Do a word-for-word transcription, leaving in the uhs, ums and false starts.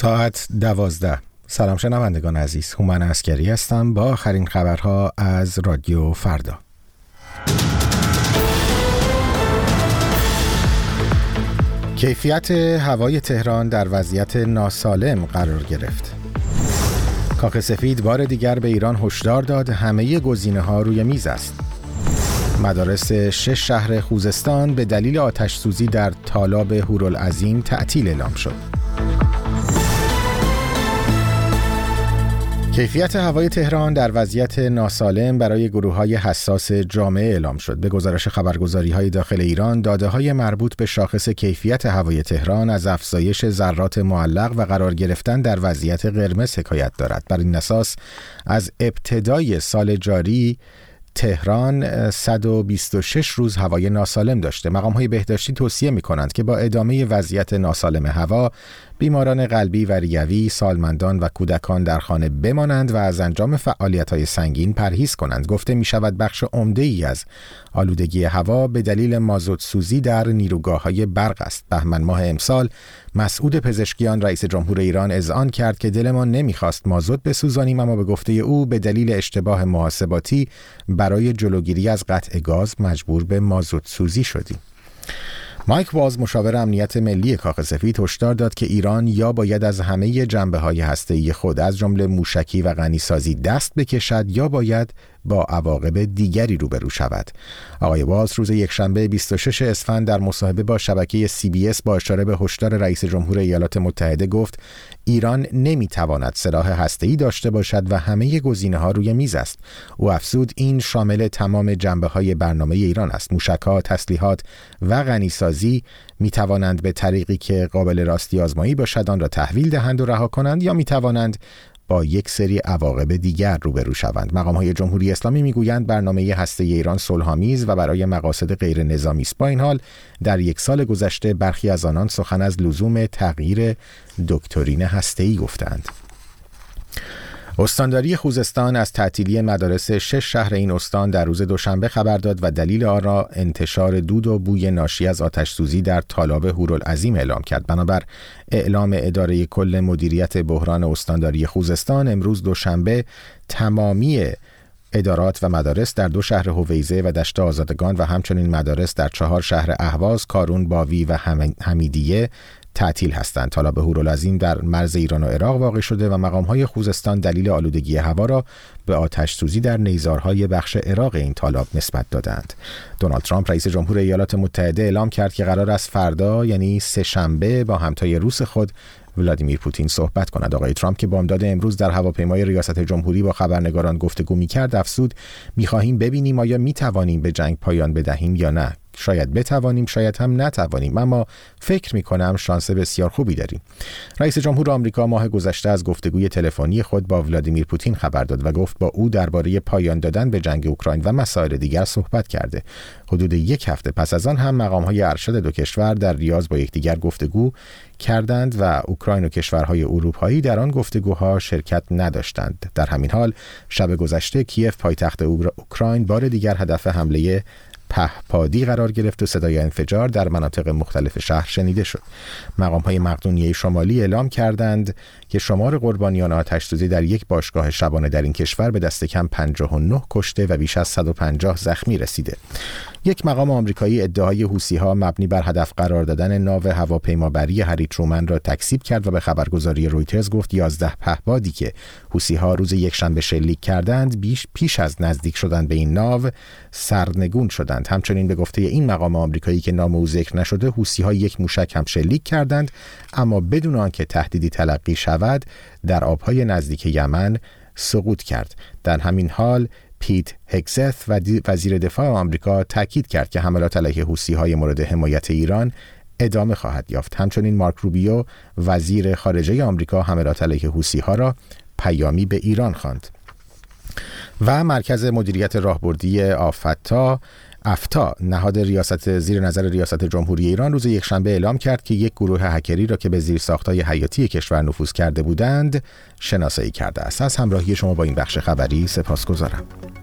ساعت دوازده. سلام شنوندگان عزیز، هومن عسکری هستم با آخرین خبرها از رادیو فردا. کیفیت هوای تهران در وضعیت ناسالم قرار گرفت. کاخ سفید بار دیگر به ایران هشدار داد همه گزینه‌ها روی میز است. مدارس شش شهر خوزستان به دلیل آتش سوزی در تالاب هورالعظیم تعطیل اعلام شد. کیفیت هوای تهران در وضعیت ناسالم برای گروه‌های حساس جامعه اعلام شد. به گزارش خبرگزاری‌های داخل ایران، داده‌های مربوط به شاخص کیفیت هوای تهران از افزایش ذرات معلق و قرار گرفتن در وضعیت قرمز حکایت دارد. بر این اساس از ابتدای سال جاری تهران صد و بیست و شش روز هوای ناسالم داشته. مقام‌های بهداشتی توصیه می‌کنند که با ادامه وضعیت ناسالم هوا، بیماران قلبی و ریوی، سالمندان و کودکان در خانه بمانند و از انجام فعالیت‌های سنگین پرهیز کنند. گفته می‌شود بخش عمده‌ای از آلودگی هوا به دلیل مازوت سوزی در نیروگاه‌های برق است. بهمن ماه امسال مسعود پزشکیان رئیس جمهور ایران اذعان کرد که دلمان نمی‌خواست مازوت بسوزانیم، اما به گفته او به دلیل اشتباه محاسباتی برای جلوگیری از قطع گاز مجبور به مازوت سوزی شدیم. مایک واز مشاور امنیت ملی کاخ سفید هشدار داد که ایران یا باید از همه جنبه‌های هسته‌ای خود از جمله موشکی و غنیسازی دست بکشد یا باید با عواقب دیگری روبرو شود. آقای واز روز یکشنبه بیست و شش اسفند در مصاحبه با شبکه سی بی اس با اشاره به هشدار رئیس جمهور ایالات متحده گفت ایران نمیتواند سلاح هسته‌ای داشته باشد و همه گزینه‌ها روی میز است. او افزود این شامل تمام جنبه‌های برنامه ایران است. موشک‌ها، تسلیحات و غنیسازی میتوانند به طریقی که قابل راستی آزمایی باشد آن را تحویل دهند و رها کنند یا میتوانند با یک سری عواقب دیگر روبرو شوند. مقام‌های جمهوری اسلامی میگویند برنامه هسته‌ای ایران صلح‌آمیز و برای مقاصد غیر نظامی است. با این حال در یک سال گذشته برخی از آنان سخن از لزوم تغییر دکترین هسته‌ای گفتند. استانداری خوزستان از تعطیلی مدارس شش شهر این استان در روز دوشنبه خبر داد و دلیل آن را انتشار دود و بوی ناشی از آتش سوزی در تالاب هورالعظیم اعلام کرد. بنابر اعلام اداره کل مدیریت بحران استانداری خوزستان، امروز دوشنبه تمامی ادارات و مدارس در دو شهر هویزه و دشت آزادگان و همچنین مدارس در چهار شهر اهواز، کارون، باوی و حمیدیه تعطیل هستند. تالاب هورالعظیم در مرز ایران و عراق واقع شده و مقام‌های خوزستان دلیل آلودگی هوا را به آتش سوزی در نیزارهای بخش عراق این تالاب نسبت دادند. دونالد ترامپ رئیس جمهور ایالات متحده اعلام کرد که قرار است فردا یعنی سه شنبه با همتای روس خود ولادیمیر پوتین صحبت کند. آقای ترامپ که بامداد امروز در هواپیمای ریاست جمهوری با خبرنگاران گفتگو می‌کرد افزود می‌خواهیم ببینیم آیا می‌توانیم به جنگ پایان بدهیم یا نه. شاید بتوانیم، شاید هم نتوانیم، اما فکر می‌کنم شانس بسیار خوبی داریم. رئیس جمهور آمریکا ماه گذشته از گفتگوی تلفنی خود با ولادیمیر پوتین خبر داد و گفت با او درباره پایان دادن به جنگ اوکراین و مسائل دیگر صحبت کرده. حدود یک هفته پس از آن هم مقام‌های ارشد دو کشور در ریاض با یکدیگر گفتگو کردند و اوکراین و کشورهای اروپایی در آن گفتگوها شرکت نداشتند. در همین حال شب گذشته کیف پایتخت اوکراین بار دیگر هدف حمله پهپادی قرار گرفت و صدای انفجار در مناطق مختلف شهر شنیده شد. مقام‌های مقدونیه شمالی اعلام کردند که شمار قربانیان آتش سوزی در یک باشگاه شبانه در این کشور به دست کم پنجاه و نه کشته و بیش از صد و پنجاه زخمی رسیده. یک مقام آمریکایی ادعای حوثی‌ها مبنی بر هدف قرار دادن ناو هواپیمابری هری ترومن را تکذیب کرد و به خبرگزاری رویترز گفت یازده پهپادی که حوثی‌ها روز یکشنبه شلیک کردند بیش پیش از نزدیک شدن به این ناو سرنگون شدند. همچنین به گفته این مقام آمریکایی که نام او ذکر نشده، حوثی‌ها یک موشک هم شلیک کردند اما بدون آنکه تهدیدی تلقی شود در آبهای نزدیک یمن سقوط کرد. در همین حال پیت هگزث وزیر دفاع آمریکا تاکید کرد که حملات علیه حوثی‌های مورد حمایت ایران ادامه خواهد یافت. همچنین مارک روبیو وزیر خارجه آمریکا حملات علیه حوثی‌ها را پیامی به ایران خواند. و مرکز مدیریت راهبردی آفتا افتا نهاد ریاست زیر نظر ریاست جمهوری ایران روز یکشنبه اعلام کرد که یک گروه هکری را که به زیرساخت‌های حیاتی کشور نفوذ کرده بودند شناسایی کرده است. از همراهی شما با این بخش خبری سپاسگزارم.